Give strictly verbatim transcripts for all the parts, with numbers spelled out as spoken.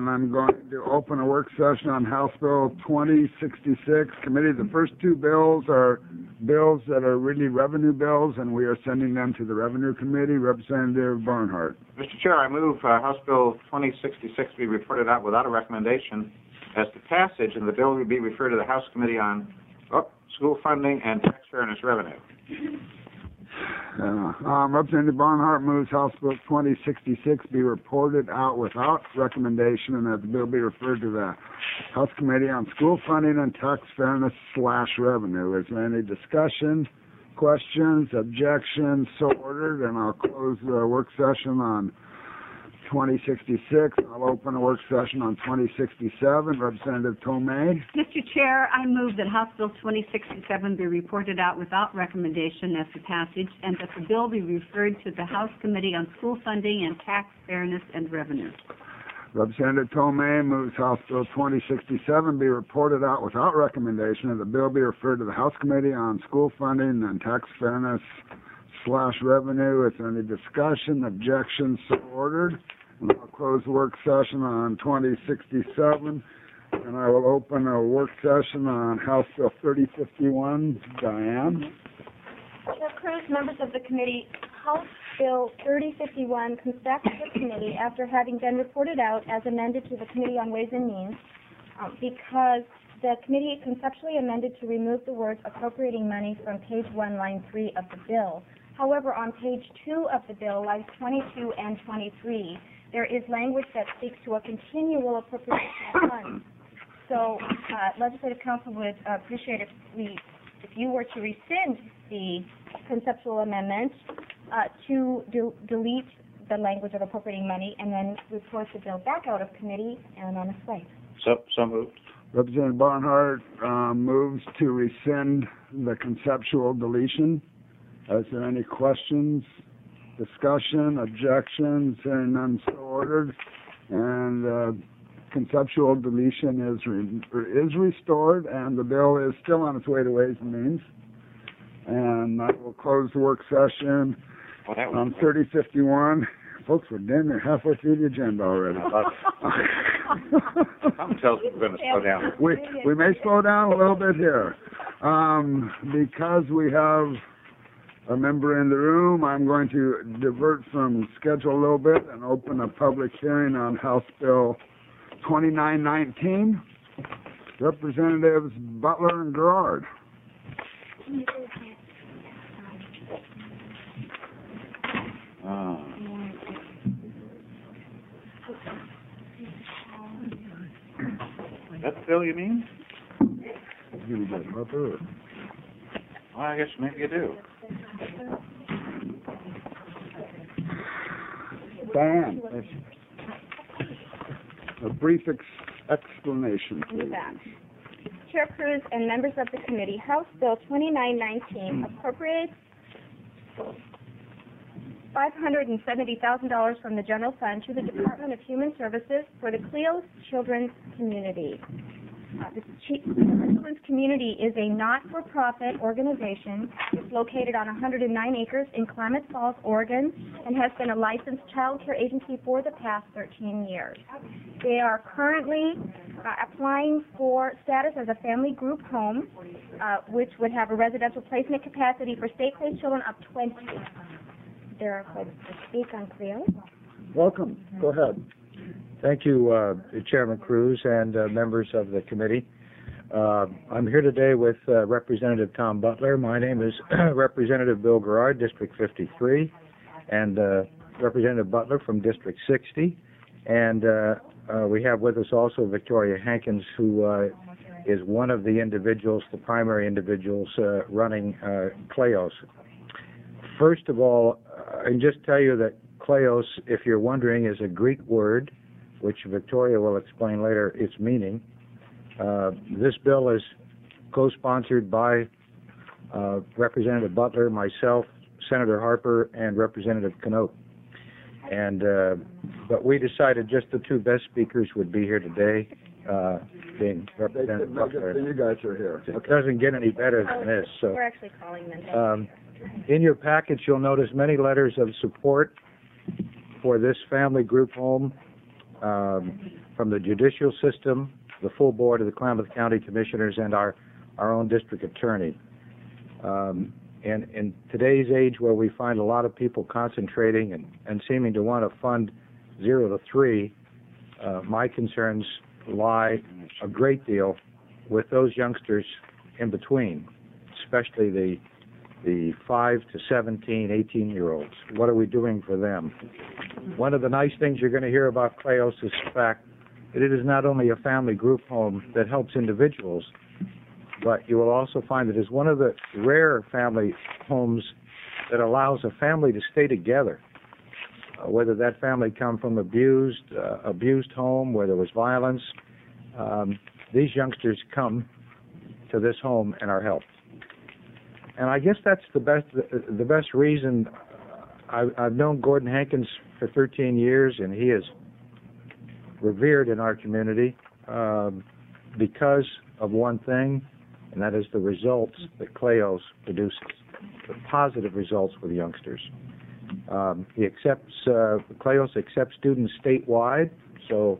and I'm going to open a work session on House Bill twenty sixty-six. Committee, the first two bills are bills that are really revenue bills, and we are sending them to the Revenue Committee. Representative Barnhart. Mister Chair, I move uh, House Bill twenty sixty-six be reported out without a recommendation as to passage, and the bill will be referred to the House Committee on oh, School Funding and Tax Fairness Revenue. Uh, um, Representative Barnhart moves House Bill twenty sixty-six be reported out without recommendation, and that the bill be referred to the House Committee on School Funding and Tax Fairness slash Revenue. Is there any discussion, questions, objections? So ordered, and I'll close the work session on twenty sixty-six. I'll open a work session on twenty sixty-seven. Representative Tomei. Mister Chair, I move that House Bill twenty sixty-seven be reported out without recommendation as to passage, and that the bill be referred to the House Committee on School Funding and Tax Fairness and Revenue. Representative Tomei moves House Bill twenty sixty-seven be reported out without recommendation, and the bill be referred to the House Committee on School Funding and Tax Fairness slash Revenue. Is there any discussion, objections? So ordered. And I'll close the work session on twenty sixty-seven, and I will open a work session on House Bill thirty fifty-one. Diane. Chair Cruz, members of the committee, House Bill thirty fifty-one comes back to the committee after having been reported out as amended to the Committee on Ways and Means um, because the committee conceptually amended to remove the words appropriating money from page one, line three of the bill. However, on page two of the bill, lines twenty-two and twenty-three, there is language that speaks to a continual appropriation of funds. So, uh, Legislative Council would uh, appreciate if we, if you were to rescind the conceptual amendment uh, to de delete the language of appropriating money and then report the bill back out of committee and on its way. So, so moved. Representative Barnhart uh, moves to rescind the conceptual deletion. Is there any questions, discussion, objections? Hearing none, so ordered. And uh, conceptual deletion is re is restored, and the bill is still on its way to Ways and Means. And I will close the work session well, that on thirty fifty-one. Folks, we're damn near halfway through the agenda already. Something tells me we're going to slow down. We we may slow down a little bit here, um, because we have a member in the room. I'm going to divert from schedule a little bit and open a public hearing on House Bill twenty-nine nineteen. Representatives Butler and Gerard. Uh, That's the bill you mean? Well, I guess maybe you do. Diane, a brief ex explanation, please. Chair Cruz and members of the committee, House Bill twenty-nine nineteen appropriates five hundred seventy thousand dollars from the general fund to the Department of Human Services for the Cleos Children's Community. Uh, the Children's Community is a not-for-profit organization. It's located on one hundred nine acres in Klamath Falls, Oregon, and has been a licensed child care agency for the past thirteen years. They are currently uh, applying for status as a family group home, uh, which would have a residential placement capacity for state-placed children of twenty. They're going to speak on Cleo. Welcome. Go ahead. Thank you, uh, Chairman Cruz and uh, members of the committee. Uh, I'm here today with uh, Representative Tom Butler. My name is Representative Bill Gerard, District fifty-three, and uh, Representative Butler from District sixty. And uh, uh, we have with us also Victoria Hankins, who uh, is one of the individuals, the primary individuals uh, running uh, Cleos. First of all, I can just tell you that Cleos, if you're wondering, is a Greek word, which Victoria will explain later its meaning. Uh, this bill is co-sponsored by uh, Representative Butler, myself, Senator Harper, and Representative Canote. And uh, but we decided just the two best speakers would be here today, uh, being Representative Butler. You guys are here. It doesn't get any better than this. So. We're actually calling them. Um, in your package, you'll notice many letters of support for this family group home um, from the judicial system, the full board of the Klamath County Commissioners, and our, our own district attorney. Um, and in today's age where we find a lot of people concentrating and, and seeming to want to fund zero to three, uh, my concerns lie a great deal with those youngsters in between, especially the the five to seventeen, eighteen-year-olds. What are we doing for them? One of the nice things you're going to hear about Kleos is the fact that it is not only a family group home that helps individuals, but you will also find that it's one of the rare family homes that allows a family to stay together, uh, whether that family come from abused, uh, abused home where there was violence. Um, these youngsters come to this home and are helped. And I guess that's the best the, the best reason. I, I've known Gordon Hankins for thirteen years, and he is revered in our community um, because of one thing, and that is the results that Kleos produces, the positive results with youngsters. Um, he accepts, uh, Kleos accepts students statewide, so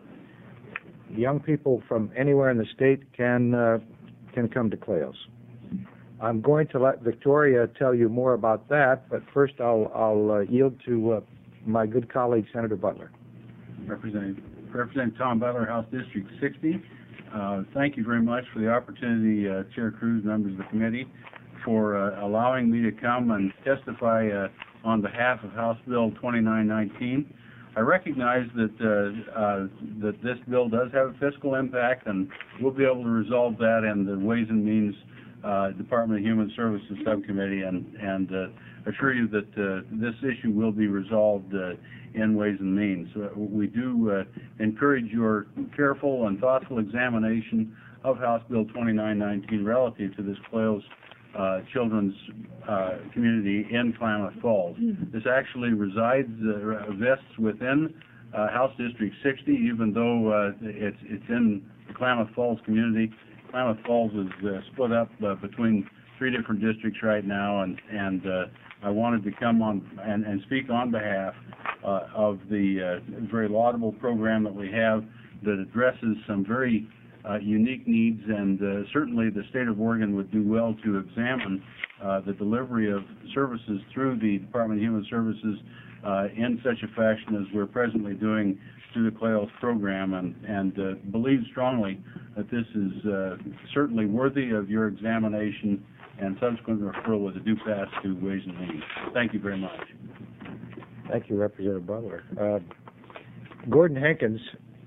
young people from anywhere in the state can uh, can come to Kleos. I'm going to let Victoria tell you more about that, but first I'll, I'll uh, yield to uh, my good colleague, Senator Butler. Representative, Representative Tom Butler, House District sixty. Uh, thank you very much for the opportunity, uh, Chair Cruz, members of the committee, for uh, allowing me to come and testify uh, on behalf of House Bill twenty-nine nineteen. I recognize that uh, uh, that this bill does have a fiscal impact, and we'll be able to resolve that in the Ways and Means uh, Department of Human Services Subcommittee, and, and uh, assure you that uh, this issue will be resolved uh, in Ways and Means. Uh, we do uh, encourage your careful and thoughtful examination of House Bill twenty-nine nineteen relative to this Kleos Uh, children's uh, community in Klamath Falls. This actually resides, uh, vests within uh, House District sixty, even though uh, it's it's in the Klamath Falls community. Klamath Falls is uh, split up uh, between three different districts right now, and and uh, I wanted to come on and, and speak on behalf uh, of the uh, very laudable program that we have that addresses some very Uh, unique needs, and uh, certainly the state of Oregon would do well to examine uh, the delivery of services through the Department of Human Services uh, in such a fashion as we're presently doing through the Kleos program, and, and uh, believe strongly that this is uh, certainly worthy of your examination and subsequent referral with a due pass to Ways and Means. Thank you very much. Thank you, Representative Butler. Uh, Gordon Hankins,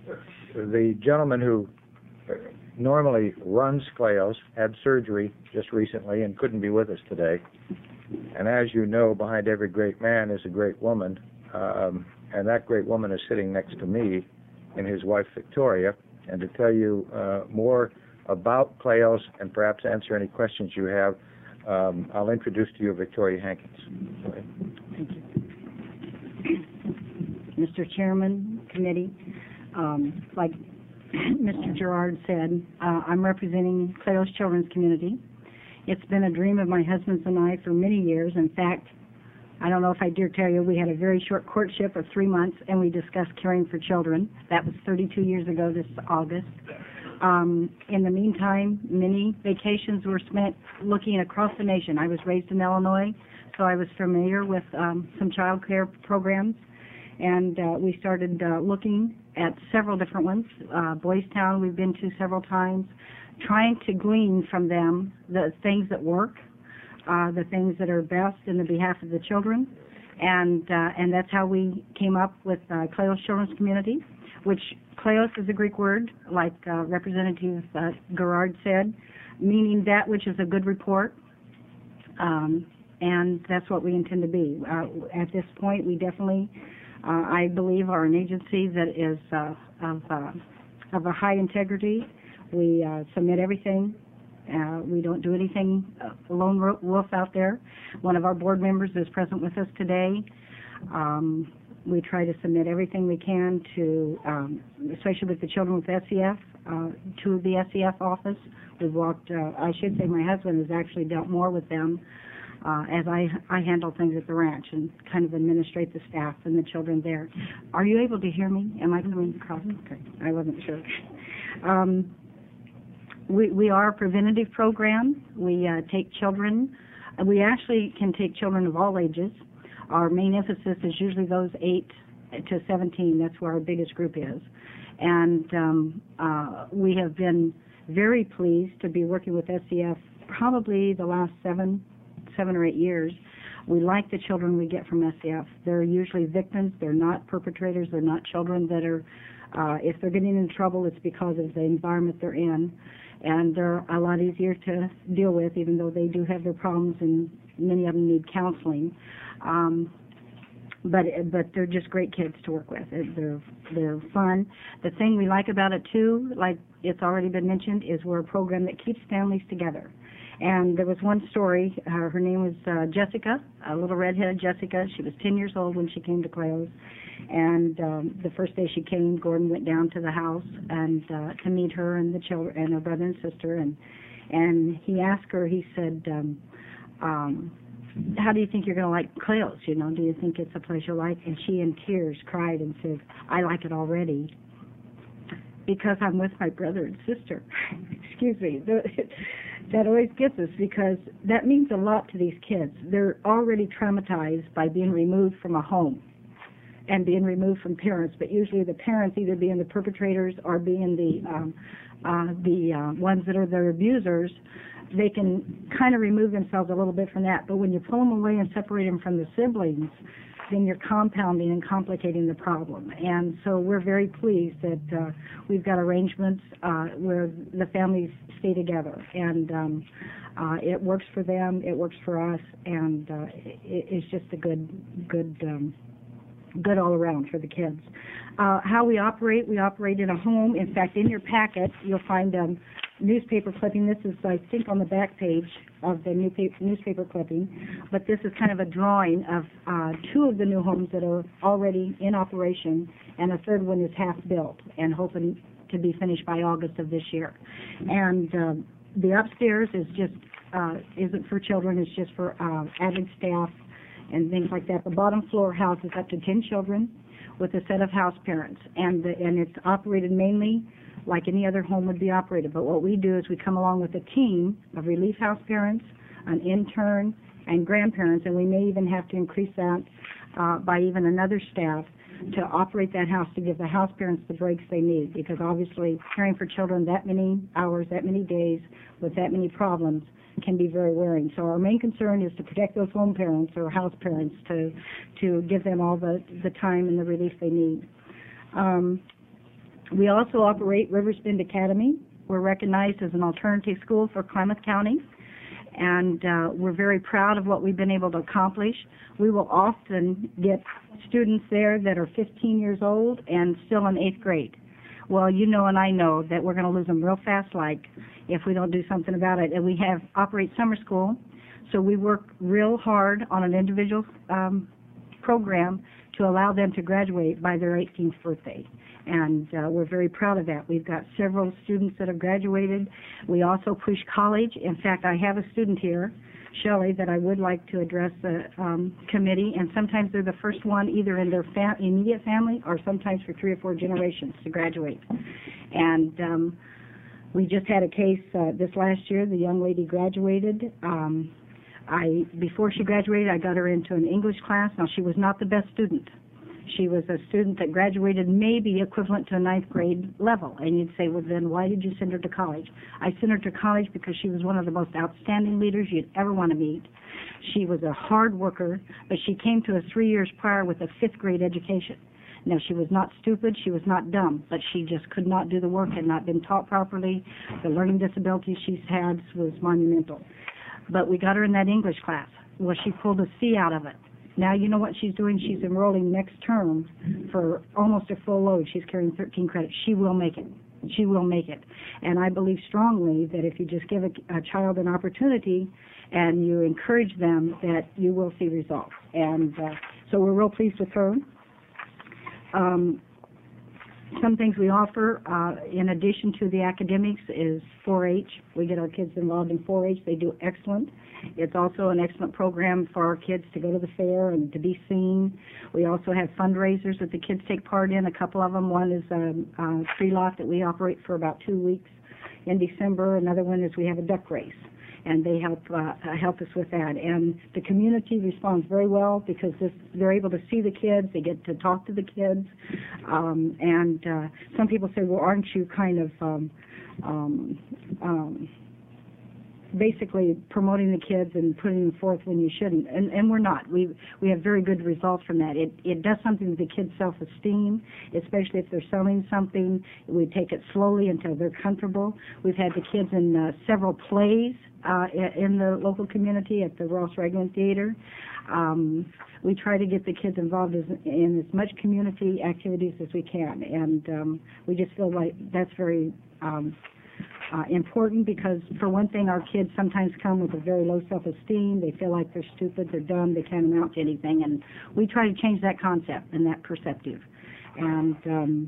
the gentleman who normally runs Kleos, had surgery just recently and couldn't be with us today. And as you know, behind every great man is a great woman, um, and that great woman is sitting next to me and his wife Victoria. And to tell you uh, more about Kleos and perhaps answer any questions you have, um, I'll introduce to you Victoria Hankins. Thank you. Mister Chairman, committee, um, like Mister Gerard said, uh, I'm representing Kleos Children's Community. It's been a dream of my husband's and I for many years. In fact, I don't know if I dare tell you, we had a very short courtship of three months, and we discussed caring for children. That was thirty-two years ago this August. Um, in the meantime, many vacations were spent looking across the nation. I was raised in Illinois, so I was familiar with um, some child care programs, and uh, we started uh, looking at several different ones. Uh, Boys Town we've been to several times, trying to glean from them the things that work, uh, the things that are best in the behalf of the children, and uh, and that's how we came up with uh, Kleos Children's Community, which Kleos is a Greek word, like uh, Representative uh, Gerard said, meaning that which is a good report, um, and that's what we intend to be. Uh, at this point, we definitely Uh, I believe are an agency that is uh, of, uh, of a high integrity. We uh, submit everything. Uh, we don't do anything uh, lone wolf out there. One of our board members is present with us today. Um, we try to submit everything we can to, um, especially with the children with S E F, uh, to the S E F office. We've walked, uh, I should say my husband has actually dealt more with them uh, as I, I handle things at the ranch and kind of administrate the staff and the children there. Are you able to hear me? Am I coming across? Okay, I wasn't sure. Um, we, we are a preventative program. We uh, take children. We actually can take children of all ages. Our main emphasis is usually those eight to seventeen. That's where our biggest group is. And um, uh, we have been very pleased to be working with S C F probably the last seven, seven or eight years. We like the children we get from S C F. They're usually victims. They're not perpetrators. They're not children that are, uh, if they're getting in trouble, it's because of the environment they're in. And they're a lot easier to deal with, even though they do have their problems, and many of them need counseling. Um, but but they're just great kids to work with. They're they're fun. The thing we like about it too, like it's already been mentioned, is we're a program that keeps families together. And there was one story. Uh, her name was uh, Jessica, a little redheaded Jessica. She was ten years old when she came to Clayos. And um, the first day she came, Gordon went down to the house and uh, to meet her and the children and her brother and sister. And and he asked her. He said, um, um, "How do you think you're going to like Clayos? You know, do you think it's a place you like?" And she, in tears, cried and said, "I like it already because I'm with my brother and sister." Excuse me. That always gets us, because that means a lot to these kids. They're already traumatized by being removed from a home and being removed from parents, but usually the parents either being the perpetrators or being the um, uh, the uh, ones that are their abusers. They can kind of remove themselves a little bit from that, but when you pull them away and separate them from the siblings, then you're compounding and complicating the problem. And so we're very pleased that uh, we've got arrangements uh, where the families stay together, and um, uh, it works for them, it works for us, and uh, it, it's just a good, good, um, good all around for the kids. Uh, how we operate, we operate in a home. In fact, in your packet, you'll find um, newspaper clipping. This is, I think, on the back page of the new paper, newspaper clipping, but this is kind of a drawing of uh, two of the new homes that are already in operation, and a third one is half built and hoping to be finished by August of this year. And uh, the upstairs is just uh, isn't for children; it's just for uh, avid staff and things like that. The bottom floor houses up to ten children with a set of house parents, and the, and it's operated mainly like any other home would be operated. But what we do is we come along with a team of relief house parents, an intern, and grandparents, and we may even have to increase that uh, by even another staff to operate that house, to give the house parents the breaks they need, because obviously caring for children that many hours, that many days, with that many problems can be very wearing. So our main concern is to protect those home parents or house parents, to to give them all the, the time and the relief they need. Um, we also operate Rivers Bend Academy. We're recognized as an alternative school for Klamath County, and uh, we're very proud of what we've been able to accomplish. We will often get students there that are fifteen years old and still in eighth grade. Well, you know and I know that we're going to lose them real fast, like, if we don't do something about it. And we have operate summer school, so we work real hard on an individual um, program to allow them to graduate by their eighteenth birthday. And uh, we're very proud of that. We've got several students that have graduated. We also push college. In fact, I have a student here, Shelley, that I would like to address the um, committee, and sometimes they're the first one either in their fa- immediate family or sometimes for three or four generations to graduate. And um, we just had a case uh, this last year. The young lady graduated. Um, I before she graduated, I got her into an English class. Now, she was not the best student. She was a student that graduated maybe equivalent to a ninth grade level. And you'd say, well, then why did you send her to college? I sent her to college because she was one of the most outstanding leaders you'd ever want to meet. She was a hard worker, but she came to us three years prior with a fifth grade education. Now, she was not stupid, she was not dumb, but she just could not do the work, had not been taught properly. The learning disabilities she's had was monumental. But we got her in that English class. Well, she pulled a C out of it. Now you know what she's doing. She's enrolling next term for almost a full load. She's carrying thirteen credits. She will make it. She will make it. And I believe strongly that if you just give a, a child an opportunity and you encourage them, that you will see results. And uh, so we're real pleased with her. Um, some things we offer, uh, in addition to the academics, is four H. We get our kids involved in four H. They do excellent. It's also an excellent program for our kids to go to the fair and to be seen. We also have fundraisers that the kids take part in, a couple of them. One is a, a tree lot that we operate for about two weeks in December. Another one is we have a duck race, and they help uh, help us with that. And the community responds very well because this, they're able to see the kids, they get to talk to the kids, um, and uh, some people say, well, aren't you kind of um, um, um, basically promoting the kids and putting them forth when you shouldn't? And, and we're not. We we have very good results from that. It it does something to the kids' self-esteem, especially if they're selling something. We take it slowly until they're comfortable. We've had the kids in uh, several plays uh, in the local community at the Ross Raglan Theater. Um, we try to get the kids involved as, in as much community activities as we can, and um, we just feel like that's very um, Uh, important because, for one thing, our kids sometimes come with a very low self-esteem. They feel like they're stupid, they're dumb, they can't amount to anything, and we try to change that concept and that perspective. And um,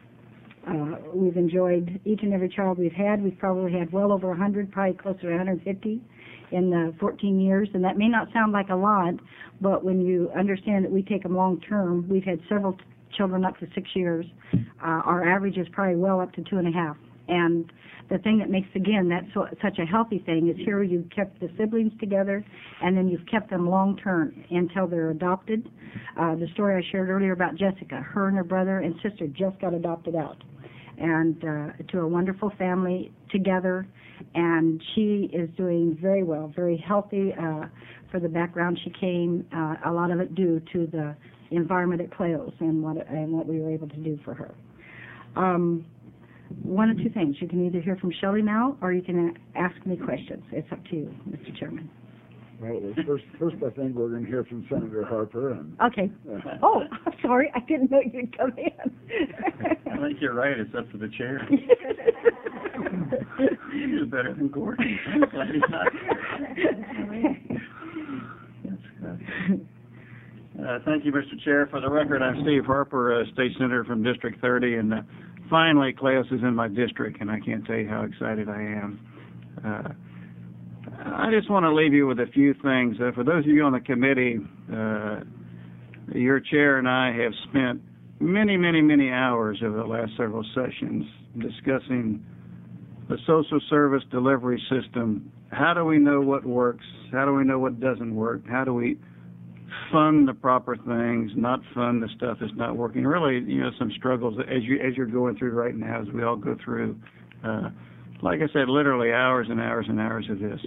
uh, we've enjoyed each and every child we've had. We've probably had well over one hundred, probably closer to one hundred fifty in the fourteen years, and that may not sound like a lot, but when you understand that we take them long-term, we've had several t- children up to six years. Uh, our average is probably well up to two and a half. And the thing that makes, again, that so, such a healthy thing is here you've kept the siblings together, and then you've kept them long-term until they're adopted. Uh, the story I shared earlier about Jessica, her and her brother and sister just got adopted out, and uh, to a wonderful family together, and she is doing very well, very healthy. Uh, for the background she came, uh, a lot of it due to the environment at Cleos and what, and what we were able to do for her. Um, One of two things. You can either hear from Shelley now, or you can ask me questions. It's up to you, Mister Chairman. Well, first, first I think we're going to hear from Senator Harper. And, okay. uh, Oh, I'm sorry. I didn't know you'd come in. I think you're right. It's up to the chair. You do better than Gordon. I'm glad he's not here. Uh, thank you, Mister Chair. For the record, I'm Steve Harper, uh, State Senator from District thirty, and uh, finally, Cleos is in my district, and I can't tell you how excited I am. Uh, I just want to leave you with a few things. Uh, for those of you on the committee, uh, your chair and I have spent many, many, many hours over the last several sessions discussing the social service delivery system. How do we know what works? How do we know what doesn't work? How do we fund the proper things, not fund the stuff that's not working? Really, you know, some struggles as you as you're going through right now, as we all go through. Uh, like I said, literally hours and hours and hours of this.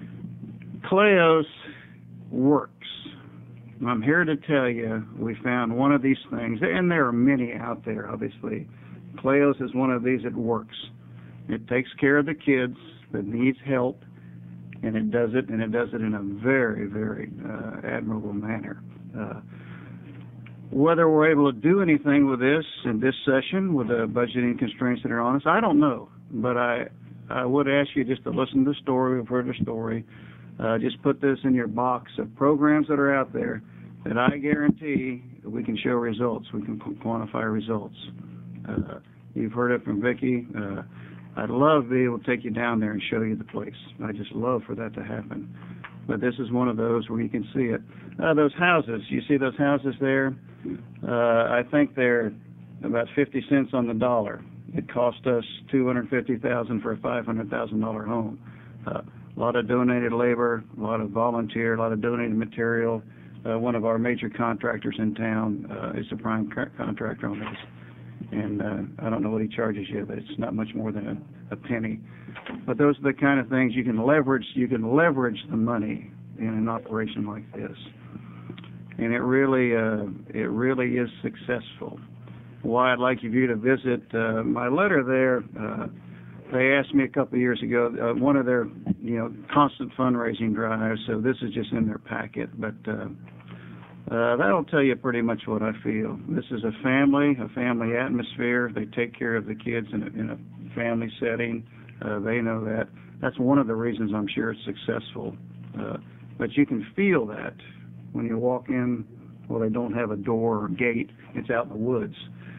Cleos works. I'm here to tell you we found one of these things, and there are many out there, obviously. Cleos is one of these that works. It takes care of the kids that needs help, and it does it, and it does it in a very, very uh, admirable manner. Uh, whether we're able to do anything with this in this session with the budgeting constraints that are on us, I don't know. But I, I would ask you just to listen to the story. We've heard the story. Uh, just put this in your box of programs that are out there that I guarantee we can show results. We can qu- quantify results. Uh, you've heard it from Vicki. Uh, I'd love to be able to take you down there and show you the place. I just love for that to happen. But this is one of those where you can see it. Uh, those houses, you see those houses there? Uh, I think they're about fifty cents on the dollar. It cost us two hundred fifty thousand dollars for a five hundred thousand dollars home. Uh, a lot of donated labor, a lot of volunteer, a lot of donated material. Uh, one of our major contractors in town uh, is a prime co- contractor on this. And uh, I don't know what he charges you, but it's not much more than a, a penny. But those are the kind of things you can leverage. You can leverage the money in an operation like this, and it really, uh, it really is successful. Why I'd like you to visit uh, my letter there. Uh, they asked me a couple of years ago uh, one of their, you know, constant fundraising drives. So this is just in their packet, but. Uh, Uh, that'll tell you pretty much what I feel. This is a family, a family atmosphere. They take care of the kids in a, in a family setting. Uh, they know that. That's one of the reasons I'm sure it's successful. Uh, but you can feel that when you walk in. Well, they don't have a door or gate. It's out in the woods.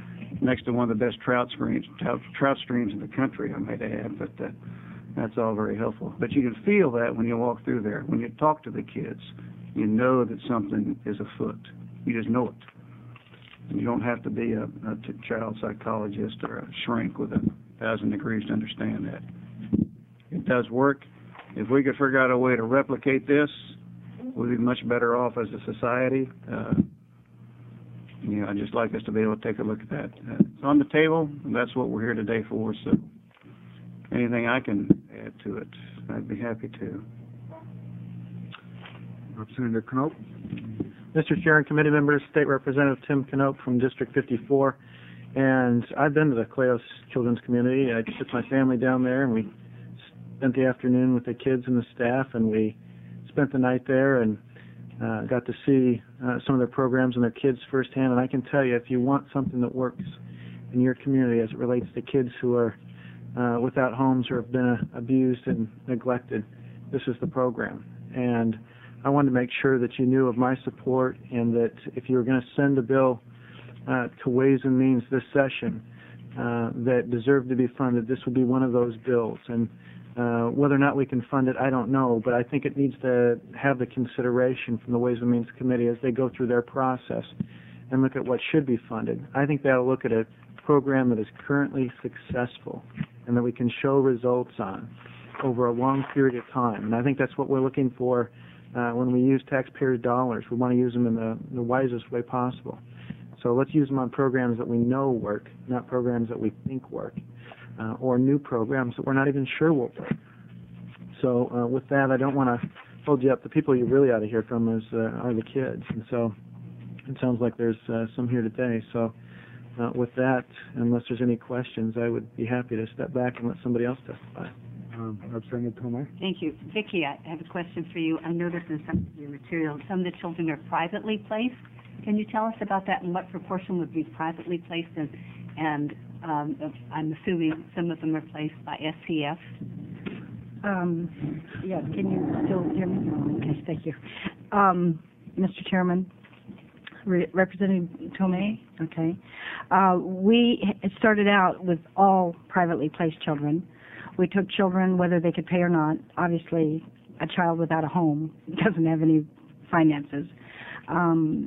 next to one of the best trout streams, trout, trout streams in the country, I might add, but uh, that's all very helpful. But you can feel that when you walk through there. When you talk to the kids, you know that something is afoot. You just know it. You don't have to be a, a t- child psychologist or a shrink with a thousand degrees to understand that. It does work. If we could figure out a way to replicate this, we'd be much better off as a society. Uh, you know, I'd just like us to be able to take a look at that. Uh, it's on the table, and that's what we're here today for. So anything I can add to it, I'd be happy to. Representative Knope. Mister Chair and committee members, State Representative Tim Knope from District fifty-four, and I've been to the Clayos Children's Community. I took my family down there, and we spent the afternoon with the kids and the staff, and we spent the night there and uh, got to see uh, some of their programs and their kids firsthand. And I can tell you, if you want something that works in your community as it relates to kids who are uh, without homes or have been uh, abused and neglected, this is the program. And I wanted to make sure that you knew of my support, and that if you were going to send a bill uh, to Ways and Means this session uh, that deserved to be funded, this would be one of those bills. And uh, whether or not we can fund it, I don't know, but I think it needs to have the consideration from the Ways and Means Committee as they go through their process and look at what should be funded. I think they'll look at a program that is currently successful and that we can show results on over a long period of time. And I think that's what we're looking for. Uh, when we use taxpayer dollars, we want to use them in the, the wisest way possible. So let's use them on programs that we know work, not programs that we think work, uh, or new programs that we're not even sure will work. So uh, with that, I don't want to hold you up. The people you really ought to hear from is, uh, are the kids. And so it sounds like there's uh, some here today. So uh, with that, unless there's any questions, I would be happy to step back and let somebody else testify. Um, Representative Tomei. Thank you. Vicki, I have a question for you. I noticed in some of your material, some of the children are privately placed. Can you tell us about that and what proportion would be privately placed? And, and um, I'm assuming some of them are placed by S C F. Um, yeah, can you still hear me? Okay, thank you. Um, Mister Chairman, Re- Representative Tomei, okay. Uh, we it started out with all privately placed children. We took children, whether they could pay or not. Obviously, a child without a home doesn't have any finances. Um,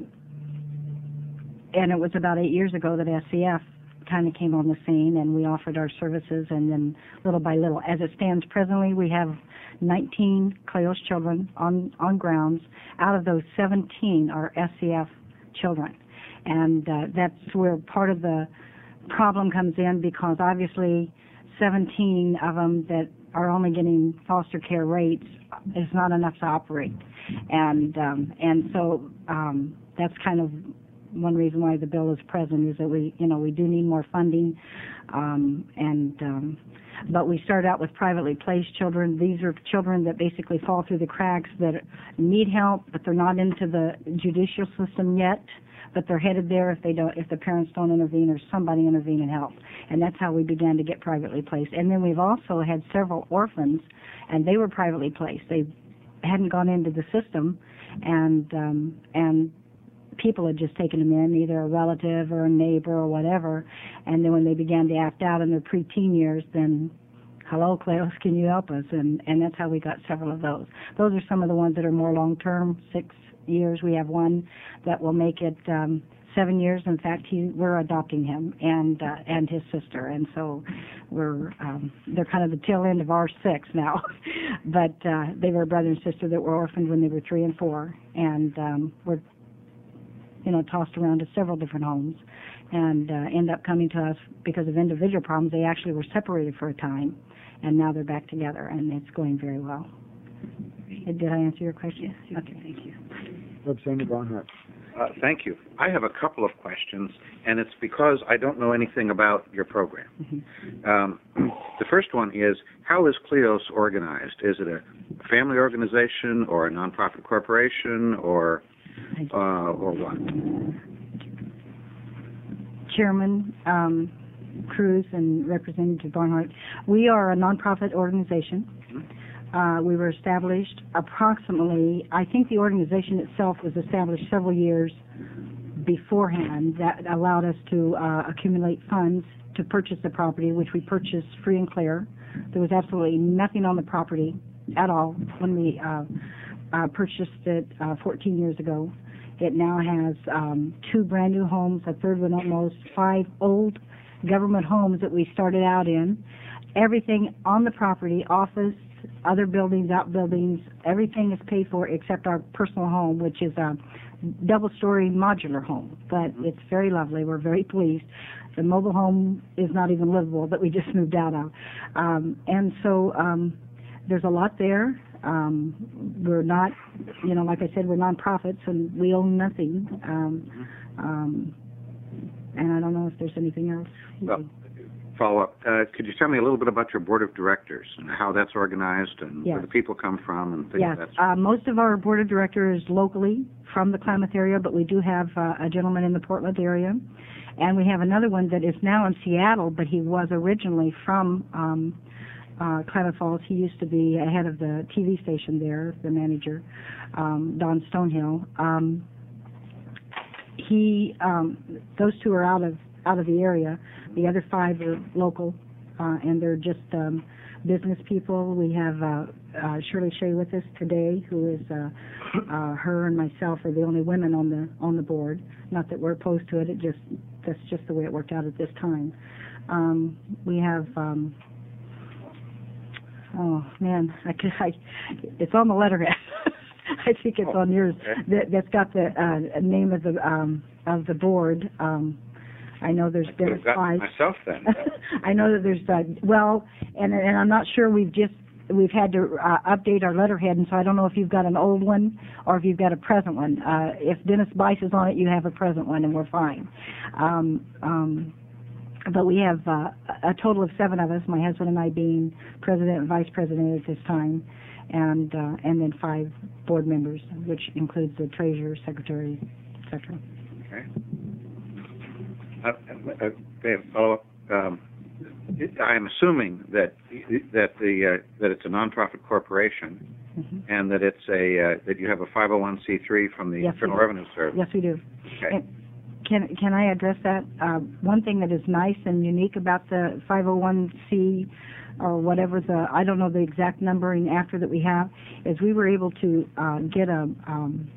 and it was about eight years ago that S C F kind of came on the scene, and we offered our services, and then little by little. As it stands presently, we have nineteen Clayos children on, on grounds. Out of those, seventeen are S C F children. And uh, that's where part of the problem comes in, because obviously seventeen of them that are only getting foster care rates is not enough to operate, and um, and so um, that's kind of one reason why the bill is present, is that we you know we do need more funding, um, and um, but we start out with privately placed children. These are children that basically fall through the cracks, that need help, but they're not into the judicial system yet. But they're headed there if they don't, if the parents don't intervene or somebody intervene and help. And that's how we began to get privately placed. And then we've also had several orphans, and they were privately placed. They hadn't gone into the system, and um, and people had just taken them in, either a relative or a neighbor or whatever. And then when they began to act out in their preteen years, then, hello, Clayos, can you help us? And and that's how we got several of those. Those are some of the ones that are more long-term, six years. We have one that will make it um, seven years. In fact, he, we're adopting him and uh, and his sister, and so we're um, they're kind of the tail end of our six now. But uh, they were a brother and sister that were orphaned when they were three and four, and um, were you know tossed around to several different homes, and uh, end up coming to us because of individual problems. They actually were separated for a time, and now they're back together, and it's going very well. Did I answer your question? Yes. Okay, Thank you. Representative Barnhart. Uh, thank you. I have a couple of questions, and it's because I don't know anything about your program. Mm-hmm. Um, the first one is, how is Clayos organized? Is it a family organization or a nonprofit corporation or uh, or what? Chairman um, Cruz and Representative Barnhart, we are a nonprofit organization. Uh, we were established approximately, I think the organization itself was established several years beforehand that allowed us to uh, accumulate funds to purchase the property, which we purchased free and clear. There was absolutely nothing on the property at all when we uh, uh, purchased it uh, fourteen years ago. It now has um, two brand new homes, a third one almost, five old government homes that we started out in. Everything on the property, office, other buildings, outbuildings, everything is paid for except our personal home, which is a double-story modular home. But it's very lovely. We're very pleased. The mobile home is not even livable that we just moved out of. Um, and so um, there's a lot there. Um, we're not, you know, like I said, we're nonprofits and we own nothing. Um, um, and I don't know if there's anything else. Well, follow up. Uh, could you tell me a little bit about your board of directors and how that's organized and yes. where the people come from and things yes. of that sort? Uh, most of our board of directors locally from the Klamath area, but we do have uh, a gentleman in the Portland area. And we have another one that is now in Seattle, but he was originally from um, uh, Klamath Falls. He used to be head of the T V station there, the manager, um, Don Stonehill. Um, he, um, those two are out of out of the area. The other five are local, uh, and they're just um, business people. We have uh, uh, Shirley Shea with us today, who is uh, uh, her and myself are the only women on the on the board. Not that we're opposed to it. It just that's just the way it worked out at this time. Um, we have. Um, oh man, I, could, I it's on the letterhead. I think it's on yours. That, that's got the uh, name of the um, of the board. Um, I know there's been I've got five. myself then. I know that there's uh, well, and and I'm not sure we've just we've had to uh, update our letterhead, and so I don't know if you've got an old one or if you've got a present one. Uh, if Dennis Bice is on it, you have a present one, and we're fine. Um, um, but we have uh, a total of seven of us, my husband and I being president and vice president at this time, and uh, and then five board members, which includes the treasurer, secretary, et cetera. Okay. Uh, uh, uh, follow up. Um, I'm assuming that that the uh, that it's a nonprofit corporation, mm-hmm. and that it's a uh, that you have a five oh one c three from the yes, Internal Revenue Service. Yes, we do. Okay. And can can I address that? Uh, one thing that is nice and unique about the five oh one c or whatever the I don't know the exact numbering after that we have is we were able to uh, get a um,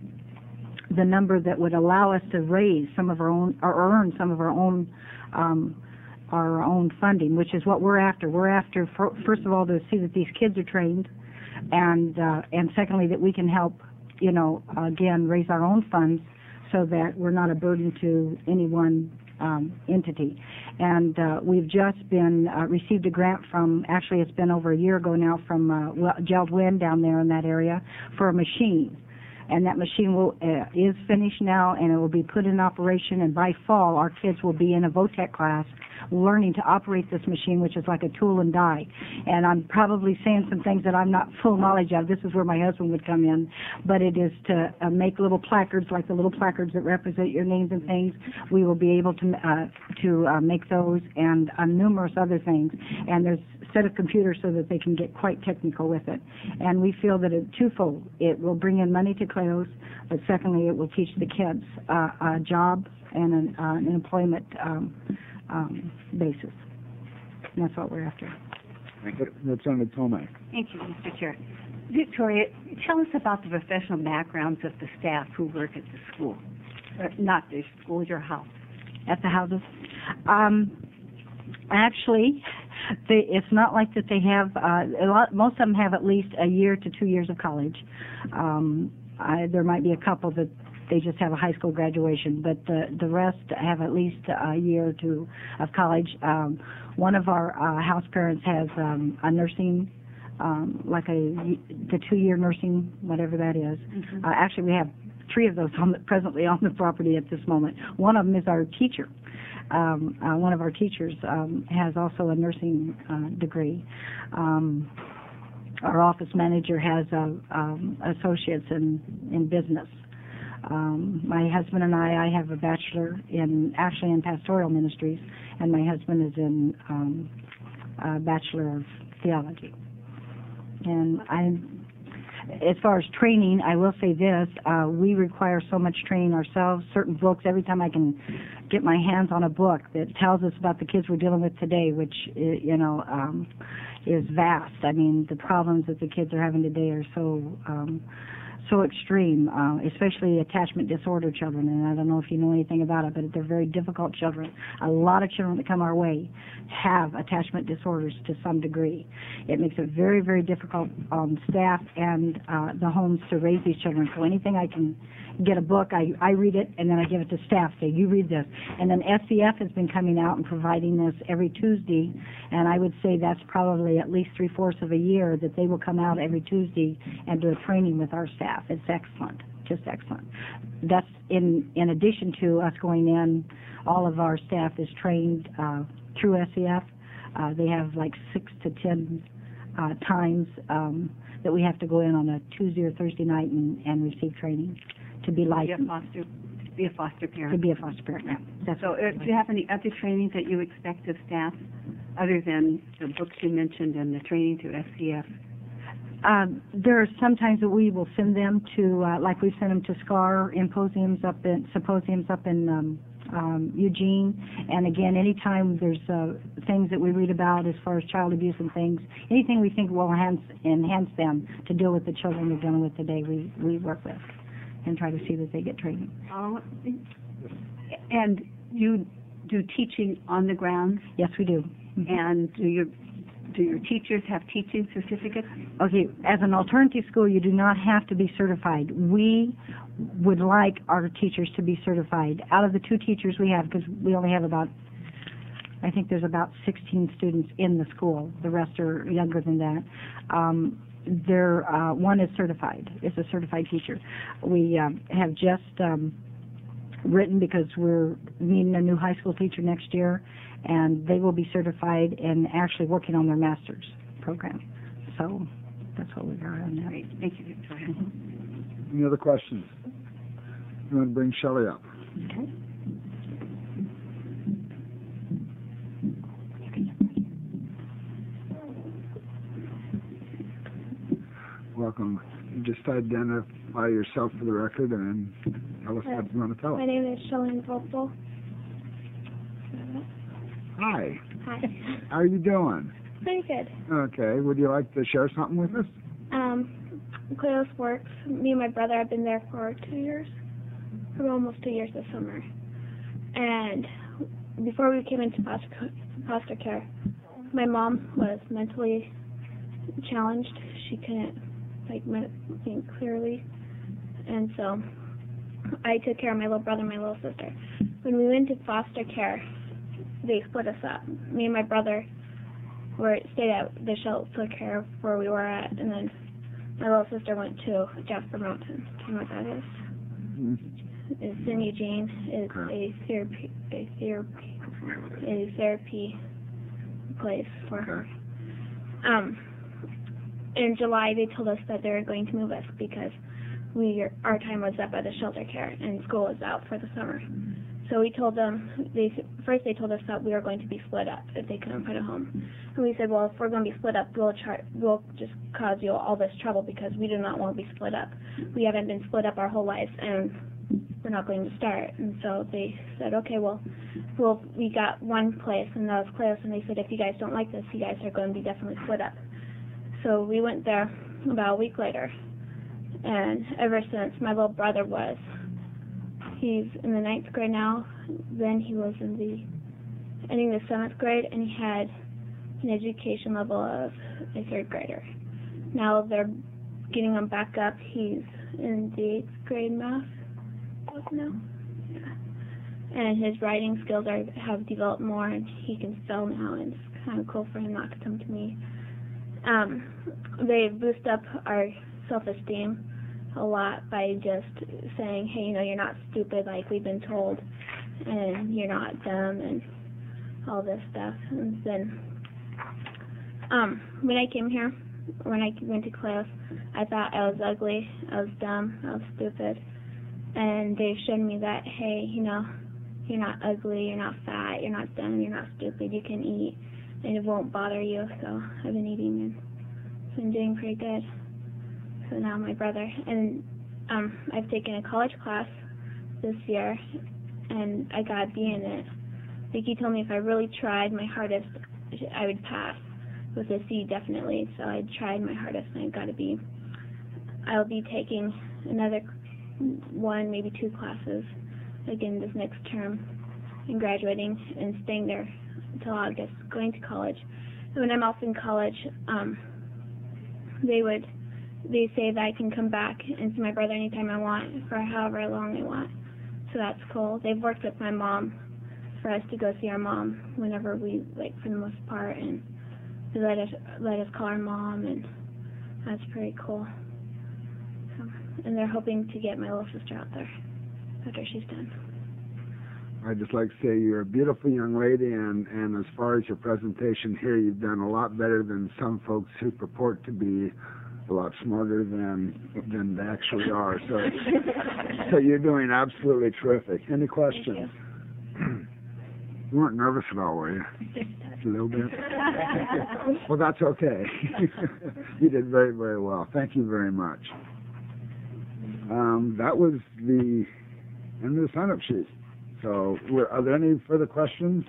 the number that would allow us to raise some of our own or earn some of our own um, our own funding, which is what we're after. We're after for, first of all to see that these kids are trained, and uh, and secondly that we can help, you know, again raise our own funds so that we're not a burden to any one um, entity. And uh, we've just been uh, received a grant from actually it's been over a year ago now from uh, Geld Wind down there in that area for a machine. And that machine will uh, is finished now, and it will be put in operation. And by fall, our kids will be in a VOTEC class learning to operate this machine, which is like a tool and die. And I'm probably saying some things that I'm not full knowledge of. This is where my husband would come in. But it is to uh, make little placards, like the little placards that represent your names and things. We will be able to uh, to uh, make those and uh, numerous other things. And there's set of computers so that they can get quite technical with it. And we feel that it twofold. It will bring in money to Kleos, but secondly, it will teach the kids uh, a job and an, uh, an employment um, um, basis. And that's what we're after. Thank you. Representative Tomac. Thank you, Mister Chair. Victoria, tell us about the professional backgrounds of the staff who work at the school. Uh, not the school, your house. At the houses? Um, actually, they, it's not like that they have, uh, a lot, most of them have at least a year to two years of college. Um, I, there might be a couple that they just have a high school graduation, but the, the rest have at least a year or two of college. Um, one of our uh, house parents has um, a nursing, um, like a the two-year nursing, whatever that is. Mm-hmm. Uh, actually, we have three of those on the, presently on the property at this moment. One of them is our teacher. Um, uh, one of our teachers um, has also a nursing uh, degree. Um, our office manager has uh, um, associates in, in business. Um, my husband and I, I have a bachelor in, actually in pastoral ministries, and my husband is in um, a bachelor of theology. And I, as far as training, I will say this, uh, we require so much training ourselves, certain books, every time I can get my hands on a book that tells us about the kids we're dealing with today, which, you know, um, is vast. I mean, the problems that the kids are having today are so, um, so extreme, uh, especially attachment disorder children, and I don't know if you know anything about it, but they're very difficult children. A lot of children that come our way have attachment disorders to some degree. It makes it very, very difficult on staff and uh, the homes to raise these children. So anything I can get a book, I, I read it, and then I give it to staff, say, you read this. And then S C F has been coming out and providing this every Tuesday, and I would say that's probably at least three-fourths of a year that they will come out every Tuesday and do a training with our staff. It's excellent, just excellent. That's in, in addition to us going in, all of our staff is trained uh, through S C F. Uh, they have like six to ten uh, times um, that we have to go in on a Tuesday or Thursday night and, and receive training to be licensed. To be a foster, to be a foster parent. To be a foster parent, yeah. That's So uh, do you have any other trainings that you expect of staff other than the books you mentioned and the training through S C F? Um, there are some times that we will send them to, uh, like we sent them to SCAR symposiums up in, symposiums up in um, um, Eugene. And again, anytime there's uh, things that we read about as far as child abuse and things, anything we think will enhance, enhance them to deal with the children we're dealing with today, we, we work with and try to see that they get training. Oh, and you do teaching on the grounds? Yes, we do. Mm-hmm. And do your do your teachers have teaching certificates? Okay, as an alternative school, you do not have to be certified. We would like our teachers to be certified. Out of the two teachers we have, because we only have about, I think there's about sixteen students in the school. The rest are younger than that. Um, there, uh, one is certified, is a certified teacher. We um, have just um, written, because we're needing a new high school teacher next year, and they will be certified and actually working on their master's program. So that's what we got on that. Great. Thank you, Victoria. Any other questions? You want to bring Shelley up? Okay. Welcome. Just identify yourself for the record and tell us what you want to tell us. My name is Shelley Volpel. Hi. Hi. How are you doing? Pretty good. Okay. Would you like to share something with us? Um, Cleos Works. Me and my brother have been there for two years, for almost two years this summer. And before we came into foster, foster care, my mom was mentally challenged. She couldn't like think clearly, and so I took care of my little brother and my little sister. When we went to foster care, they split us up. Me and my brother were stayed at the shelter care where we were at, and then my little sister went to Jasper Mountain. Do you know what that is? Mm-hmm. It's in Eugene. It's Okay. a therapy, a therapy, a therapy place for her. Um, in July, they told us that they were going to move us because we our time was up at the shelter care and school was out for the summer. So we told them, they first they told us that we were going to be split up if they couldn't find a home. And we said, well, if we're going to be split up, we'll, try, we'll just cause you all this trouble because we do not want to be split up. We haven't been split up our whole lives, and we're not going to start. And so they said, okay, well, well we got one place, and that was Cleos, and they said, if you guys don't like this, you guys are going to be definitely split up. So we went there about a week later, and ever since, my little brother was, he's in the ninth grade now, then he was in the, ending the seventh grade, and he had an education level of a third grader. Now they're getting him back up, he's in the eighth grade math now. Yeah. And his writing skills are have developed more, and he can spell now, and it's kind of cool for him not to come to me. Um, they boost up our self-esteem a lot by just saying, hey, you know, you're not stupid like we've been told, and you're not dumb, and all this stuff. And then, um, when I came here, when I went to Cleos, I thought I was ugly, I was dumb, I was stupid, and they showed me that, hey, you know, you're not ugly, you're not fat, you're not dumb, you're not stupid, you can eat, and it won't bother you. So I've been eating and been doing pretty good. so now my brother. And um, I've taken a college class this year, and I got a B in it. Vicky told me if I really tried my hardest, I would pass. With a C, definitely. So I tried my hardest, and I got a B. I'll be taking another one, maybe two classes again this next term, and graduating and staying there until August, going to college. And when I'm off in college, um, they would, they say that I can come back and see my brother anytime I want, for however long I want. So that's cool. They've worked with my mom for us to go see our mom whenever we, like, for the most part, and they let us let us call our mom, and that's pretty cool. So, and they're hoping to get my little sister out there after she's done. I'd just like to say you're a beautiful young lady, and, and as far as your presentation here, you've done a lot better than some folks who purport to be a lot smarter than than they actually are. So, so you're doing absolutely terrific. Any questions? You. You weren't nervous at all, were you? Just a little bit? Well, that's okay. You did very, very well. Thank you very much. Um, that was the end of the sign-up sheet. So, are there any further questions?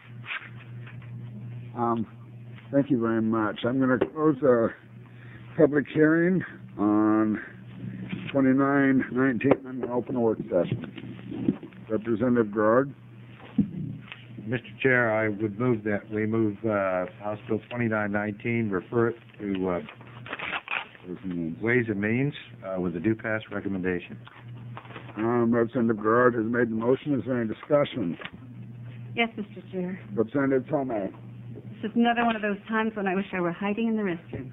Um, thank you very much. I'm going to close a public hearing on twenty-nine nineteen. I'm going to open a work session. Representative Gerard. Mister Chair, I would move that we move uh, House Bill twenty-nine nineteen, refer it to uh, Ways and Means uh, with a do pass recommendation. Um, Representative Gerard has made the motion. Is there any discussion? Yes, Mister Chair. Representative Tomei. This is another one of those times when I wish I were hiding in the restroom.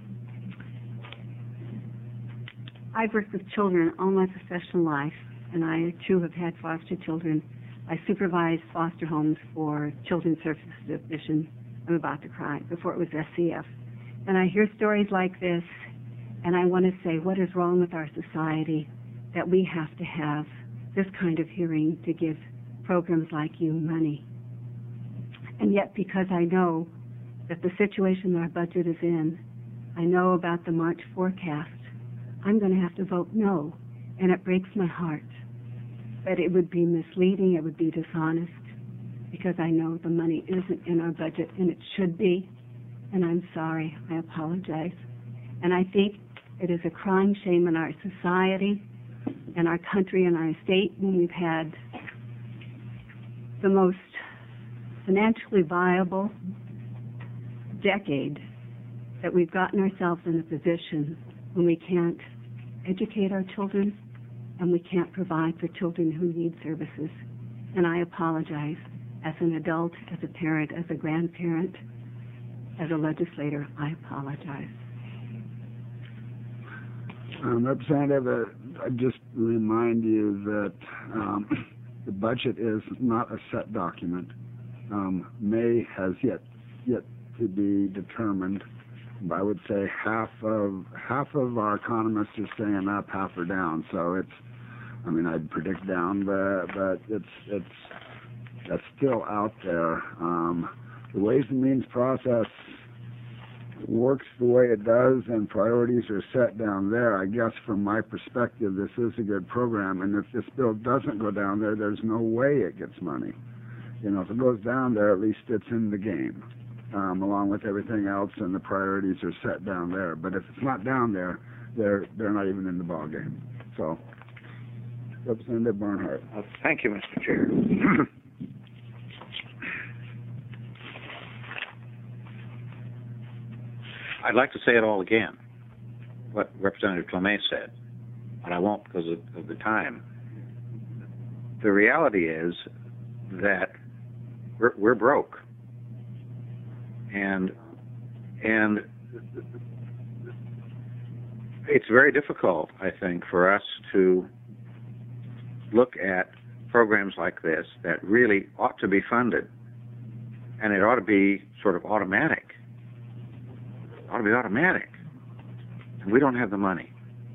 I've worked with children all my professional life, and I, too, have had foster children. I supervised foster homes for Children's Services Division. I'm about to cry, before it was S C F. And I hear stories like this, and I want to say, what is wrong with our society that we have to have this kind of hearing to give programs like you money? And yet, because I know that the situation our budget is in, I know about the March forecast, I'm going to have to vote no, and it breaks my heart. But it would be misleading, it would be dishonest, because I know the money isn't in our budget, and it should be, and I'm sorry, I apologize. And I think it is a crying shame in our society, and our country, and our state, when we've had the most financially viable decade, that we've gotten ourselves in a position when we can't educate our children, and we can't provide for children who need services. And I apologize. As an adult, as a parent, as a grandparent, as a legislator, I apologize. Um, Representative, uh, I just remind you that um, the budget is not a set document. Um, May has yet yet to be determined. I would say half of half of our economists are saying up, half are down. So it's, I mean, I'd predict down, but but it's it's that's still out there. Um, the Ways and Means process works the way it does, and priorities are set down there. I guess from my perspective, this is a good program, and if this bill doesn't go down there, there's no way it gets money. You know, if it goes down there, at least it's in the game. Um, along with everything else, and the priorities are set down there. But if it's not down there, they're they're not even in the ball game. So, Representative Barnhart. Uh, thank you, Mister Chair. I'd like to say it all again, what Representative Tomei said, but I won't because of, of the time. The reality is that we're, we're broke. And and it's very difficult, I think, for us to look at programs like this that really ought to be funded, and it ought to be sort of automatic. It ought to be automatic, and we don't have the money.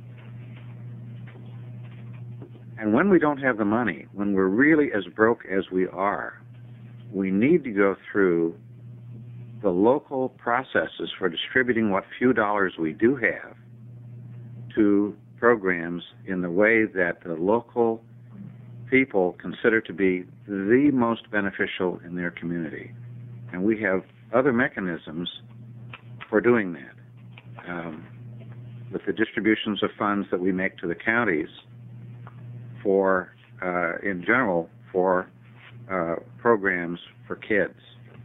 And when we don't have the money, when we're really as broke as we are, we need to go through the local processes for distributing what few dollars we do have to programs in the way that the local people consider to be the most beneficial in their community. And we have other mechanisms for doing that. Um, with the distributions of funds that we make to the counties for, uh, in general, for uh, programs for kids.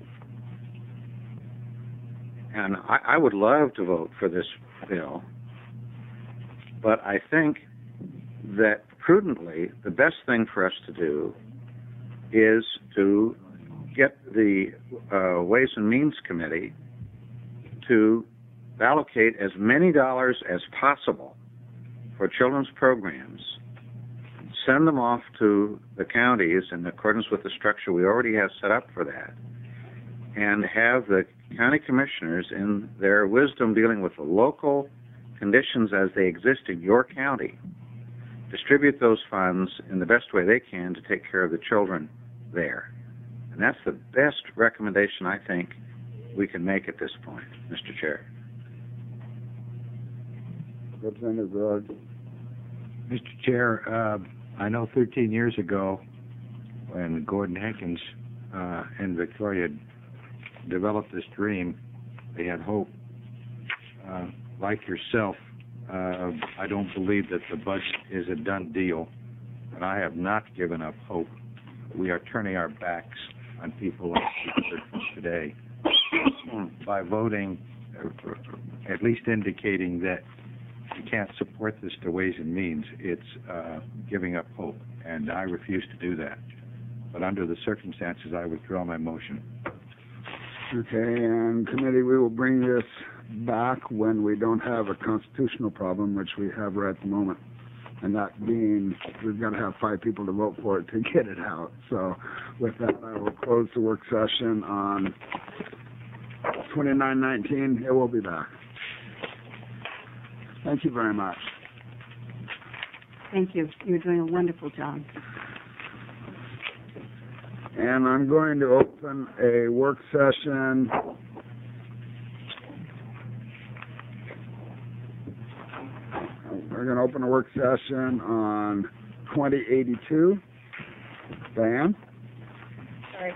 And I, I would love to vote for this bill, but I think that prudently, the best thing for us to do is to get the uh, Ways and Means Committee to allocate as many dollars as possible for children's programs, send them off to the counties in accordance with the structure we already have set up for that, and have the county commissioners, in their wisdom dealing with the local conditions as they exist in your county, distribute those funds in the best way they can to take care of the children there. And that's the best recommendation I think we can make at this point, Mister Chair. Representative Gerard. Mister Chair, uh, I know thirteen years ago when Gordon Hankins uh, and Victoria developed this dream, they had hope. Uh, like yourself, uh, I don't believe that the budget is a done deal, and I have not given up hope. We are turning our backs on people like you today by voting, uh, at least indicating that you can't support this to Ways and Means. It's uh, giving up hope, and I refuse to do that. But under the circumstances, I withdraw my motion. Okay, and committee, we will bring this back when we don't have a constitutional problem, which we have right at the moment. And that being, we've got to have five people to vote for it to get it out. So with that, I will close the work session on twenty-nine nineteen. It will be back. Thank you very much. Thank you. You're doing a wonderful job. And I'm going to open a work session We're going to open a work session on twenty eighty-two. Diane? Sorry,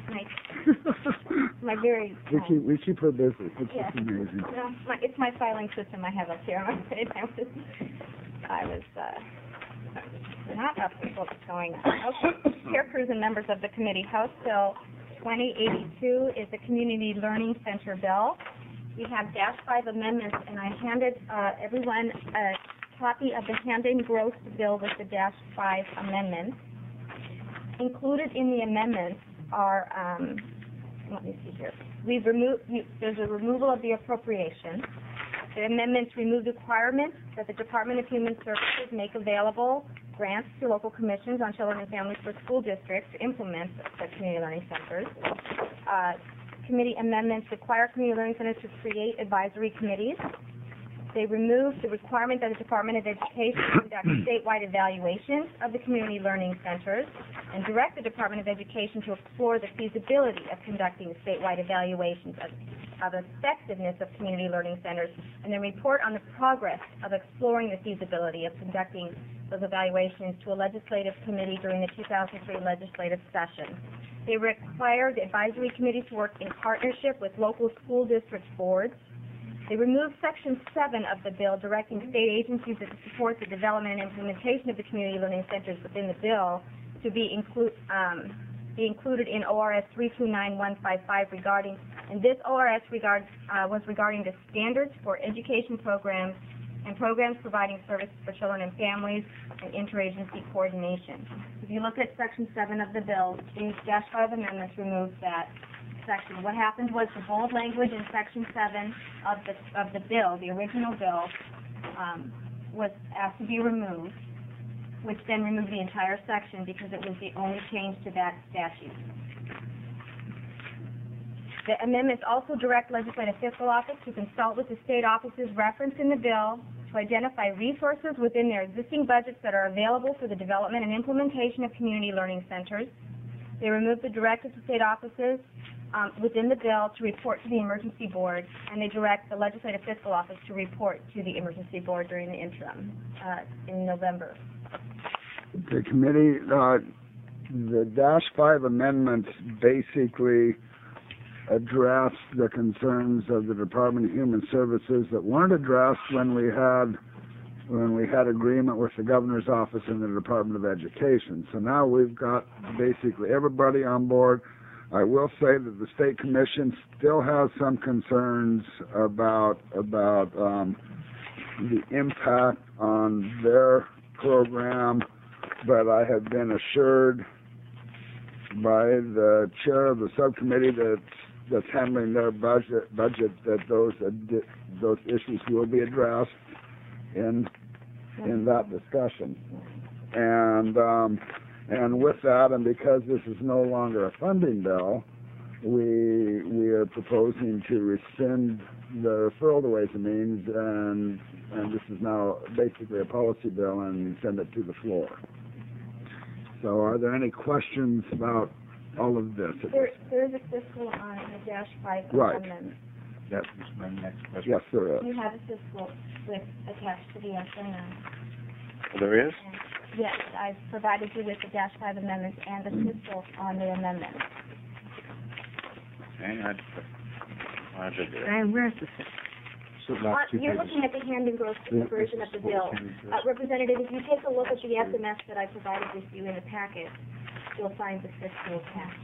my, my very... We um, keep, we keep her busy. It's yeah. just amazing. No, my, it's my filing system I have up here. I'm afraid I was, I was uh, not up with what's going on. Okay. Chair Cruz and members of the committee, House Bill twenty eighty-two is the Community Learning Center bill. We have dash five amendments, and I handed uh, everyone a copy of the hand-engrossed bill with the dash five amendments. Included in the amendments are, um, let me see here, we've removed, there's a removal of the appropriation. The amendments remove the requirement that the Department of Human Services make available grants to local commissions on children and families for school districts to implement the community learning centers. Uh, committee amendments require community learning centers to create advisory committees. They remove the requirement that the Department of Education conduct statewide evaluations of the community learning centers and direct the Department of Education to explore the feasibility of conducting statewide evaluations of, of effectiveness of community learning centers, and then report on the progress of exploring the feasibility of conducting those evaluations to a legislative committee during the two thousand three legislative session. They require the advisory committee to work in partnership with local school district boards. They removed Section seven of the bill, directing state agencies that support the development and implementation of the community learning centers within the bill to be, include, um, be included in O R S three two nine one five five regarding, and this O R S regard, uh, was regarding the standards for education programs and programs providing services for children and families and interagency coordination. If you look at Section seven of the bill, these dash five amendments removed that section. What happened was the bold language in Section seven of the of the bill, the original bill, um, was asked to be removed, which then removed the entire section because it was the only change to that statute. The amendments also direct Legislative Fiscal Office to consult with the state offices referenced in the bill to identify resources within their existing budgets that are available for the development and implementation of community learning centers. They removed the directive to state offices um, within the bill to report to the emergency board, and they direct the legislative fiscal office to report to the emergency board during the interim uh, in November. The committee, uh, the dash five amendments basically addressed the concerns of the Department of Human Services that weren't addressed when we had when we had agreement with the governor's office and the Department of Education. So now we've got basically everybody on board. I will say that the state commission still has some concerns about about um, the impact on their program, but I have been assured by the chair of the subcommittee that that's handling their budget budget that those uh, those issues will be addressed in in that discussion. And um, and with that, and because this is no longer a funding bill, we we are proposing to rescind the referral to Ways and Means, and and this is now basically a policy bill, and send it to the floor. So, are there any questions about all of this? There, there is a fiscal on the dash five Right. amendment. That was my next question. Yes, there is. You have a fiscal with attached to the S N M. There is? Yes, I've provided you with the dash five amendments and the fiscal on the amendment. Okay, I, I did that. Brian, where's the fifth? So Uh, last two You're pages. looking at the hand engrossed version of the bill. Uh, Representative, if you take a look at the S M S that I provided with you in the packet, you'll find the fiscal attached.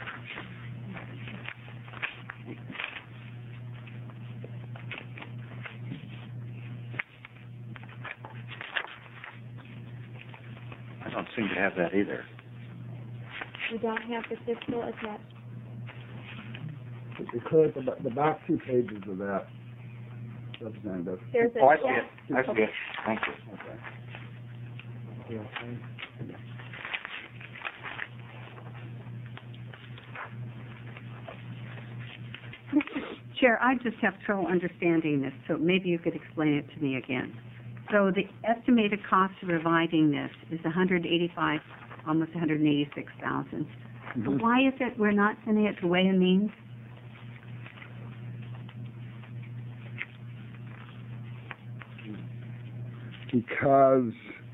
I don't seem to have that either. We don't have the fiscal attached. It's clear at the, ba- the back two pages of that, Representative. There's a Oh, I see dash- it. I see it. Thank you. Chair, I just have trouble understanding this, so maybe you could explain it to me again. So the estimated cost of providing this is one hundred eighty-five, almost one hundred eighty-six thousand. So why is it we're not sending it to Way and Means? Because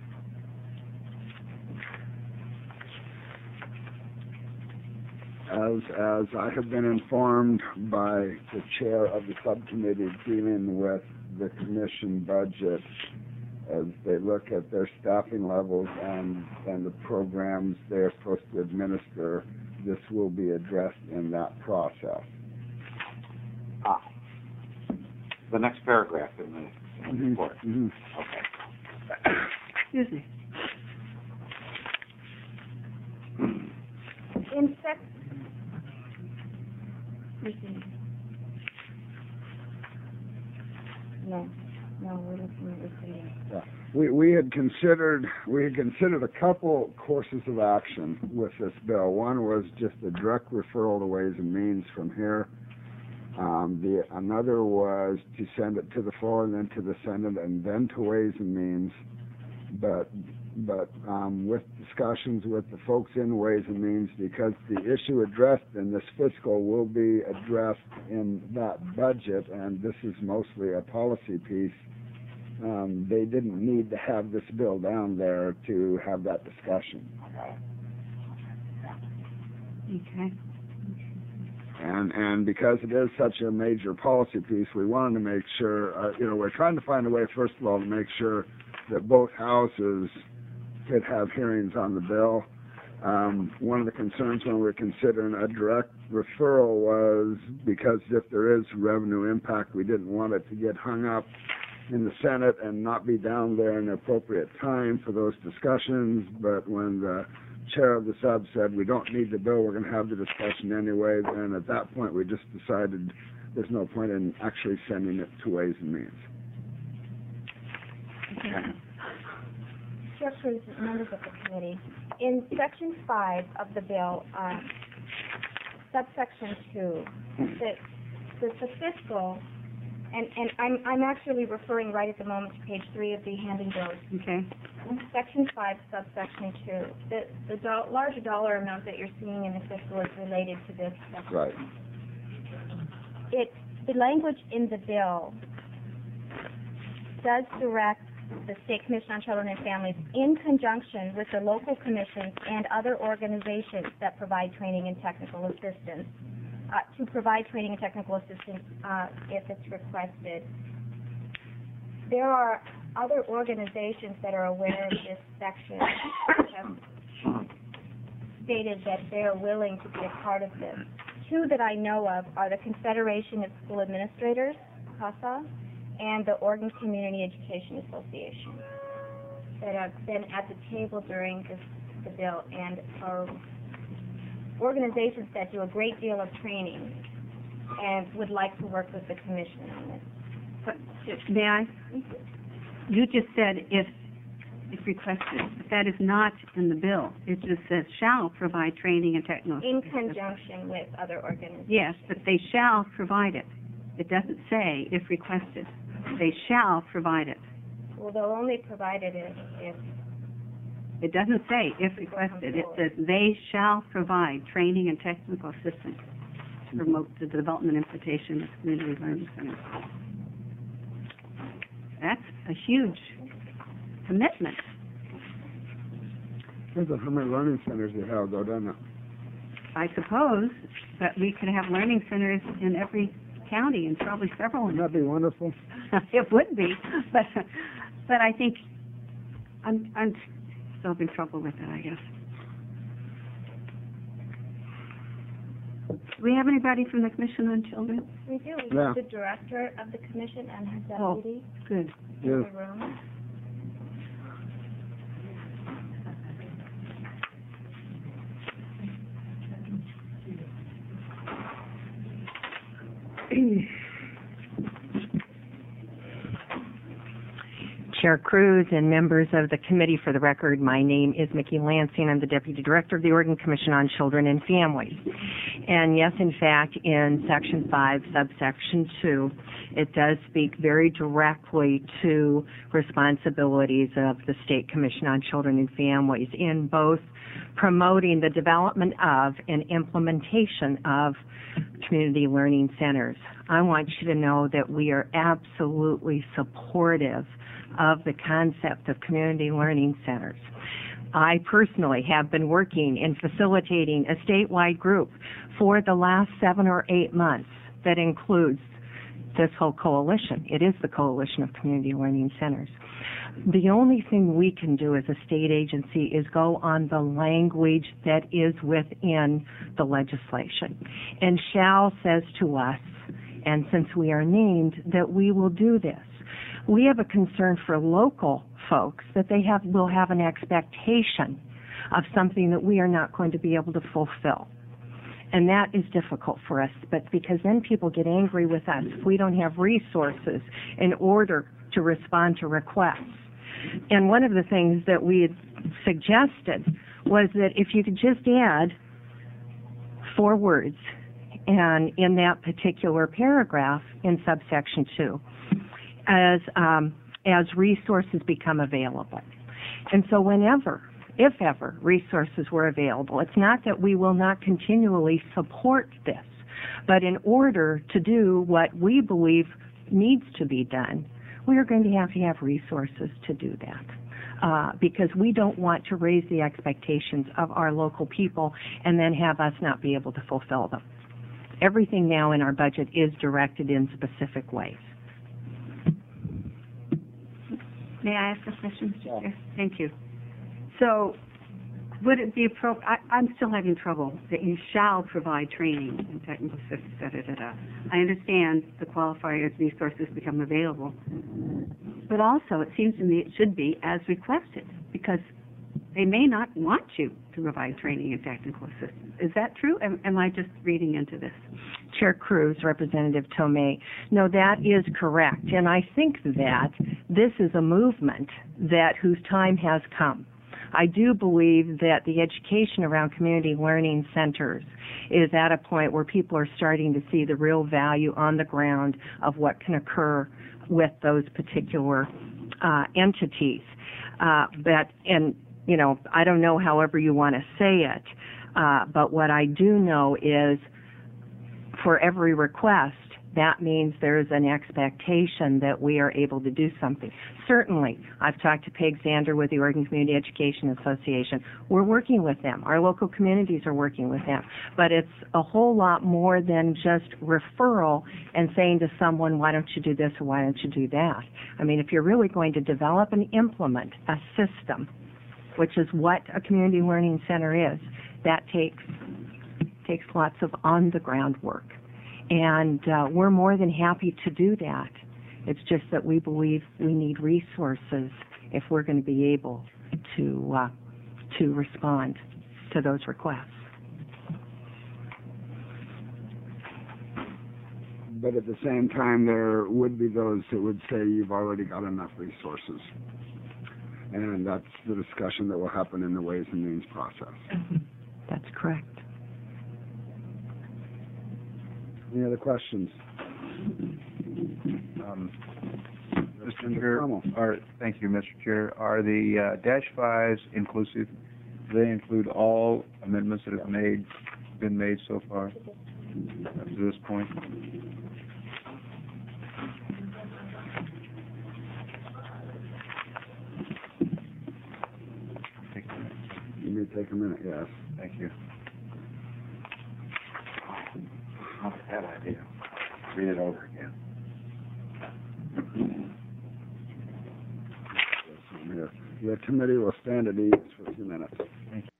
as as I have been informed by the chair of the subcommittee dealing with the commission budget, as they look at their staffing levels and and the programs they're supposed to administer, this will be addressed in that process. Ah. The next paragraph in the, in the report. Mhm. Okay. Excuse me. In sec, no, no, we're looking at this. Yeah. We we had considered we had considered a couple courses of action with this bill. One was just a direct referral to Ways and Means from here. Um, the another was to send it to the floor and then to the Senate and then to Ways and Means. But but um, with discussions with the folks in Ways and Means, because the issue addressed in this fiscal will be addressed in that budget, and this is mostly a policy piece. Um, they didn't need to have this bill down there to have that discussion. Okay. And and because it is such a major policy piece, we wanted to make sure, uh, you know, we're trying to find a way, first of all, to make sure that both houses could have hearings on the bill. Um, one of the concerns when we were considering a direct referral was because if there is revenue impact, we didn't want it to get hung up in the Senate and not be down there in the appropriate time for those discussions. But when the chair of the sub said we don't need the bill, we're going to have the discussion anyway, then at that point we just decided there's no point in actually sending it to Ways and Means. Okay. Chair Cruz, members of the committee, in section five of the bill, uh, subsection two, the, the, the fiscal, and, and I'm, I'm actually referring right at the moment to page three of the hand engrossed. Okay. In section five, subsection two, the, the do- larger dollar amount that you're seeing in the fiscal is related to this section. Right. it, the language in the bill does direct the State Commission on Children and Families in conjunction with the local commissions and other organizations that provide training and technical assistance, uh, to provide training and technical assistance uh, if it's requested. There are other organizations that are aware of this section that have stated that they're willing to be a part of this. Two that I know of are the Confederation of School Administrators, CASA, and the Oregon Community Education Association that have been at the table during this, the bill, and are organizations that do a great deal of training and would like to work with the commission on this. But, may I? You just said if, if requested, but that is not in the bill. It just says shall provide training and technical in conjunction with other organizations. Yes, but they shall provide it. It doesn't say if requested. They shall provide it. Well, they'll only provide it if, if it doesn't say if requested. It says they shall provide training and technical assistance to promote the development and implementation of community learning centers. That's a huge commitment. Depends on how many learning centers you have, though, doesn't it? I suppose that we could have learning centers in every county and probably several. Wouldn't that be wonderful? It would be, but but I think I'm I'm still having trouble with it, I guess. Do we have anybody from the Commission on Children? We do. We Yeah. have the director of the commission and her Oh, deputy good. in Yes. the room. Chair Cruz and members of the committee, for the record, my name is Mickey Lansing. I'm the Deputy Director of the Oregon Commission on Children and Families. And yes, in fact, in Section five, subsection two, it does speak very directly to responsibilities of the State Commission on Children and Families in both promoting the development of and implementation of community learning centers. I want you to know that we are absolutely supportive of the concept of community learning centers. I personally have been working in facilitating a statewide group for the last seven or eight months that includes this whole coalition. It is the Coalition of Community Learning Centers. The only thing we can do as a state agency is go on the language that is within the legislation. And shall says to us, and since we are named, that we will do this. We have a concern for local folks that they have will have an expectation of something that we are not going to be able to fulfill. And that is difficult for us, but because then people get angry with us if we don't have resources in order to respond to requests. And one of the things that we had suggested was that if you could just add four words and in that particular paragraph in subsection two, as um, as resources become available. And so whenever, if ever, resources were available, it's not that we will not continually support this, but in order to do what we believe needs to be done, we are going to have to have resources to do that. Uh, because we don't want to raise the expectations of our local people and then have us not be able to fulfill them. Everything now in our budget is directed in specific ways. May I ask a question, Mister Chair? Thank you. So, would it be appropriate? I'm still having trouble that you shall provide training and technical assistance. Da, da, da, da. I understand the qualifier as resources become available, but also it seems to me it should be as requested because they may not want you to provide training and technical assistance. Is that true? Am, am I just reading into this? Chair Cruz, Representative Tomei. No, that is correct. And I think that this is a movement that whose time has come. I do believe that the education around community learning centers is at a point where people are starting to see the real value on the ground of what can occur with those particular uh, entities. Uh, but, and, you know, I don't know however you want to say it, uh, but what I do know is for every request, that means there's an expectation that we are able to do something. Certainly, I've talked to Peg Zander with the Oregon Community Education Association. We're working with them. Our local communities are working with them. But it's a whole lot more than just referral and saying to someone, why don't you do this or why don't you do that? I mean, if you're really going to develop and implement a system, which is what a community learning center is, that takes takes lots of on-the-ground work. And uh, we're more than happy to do that. It's just that we believe we need resources if we're going to be able to uh, to respond to those requests. But at the same time, there would be those that would say you've already got enough resources. And that's the discussion that will happen in the Ways and Means process. That's correct. Any other questions? Um, Mister Chair, are, thank you, Mister Chair. Are the uh, dash fives inclusive? Do they include all amendments that have made been made so far up to this point? You may take a minute, yes. Thank you. Not a bad idea. Read it over again. The committee will stand at ease for a few minutes.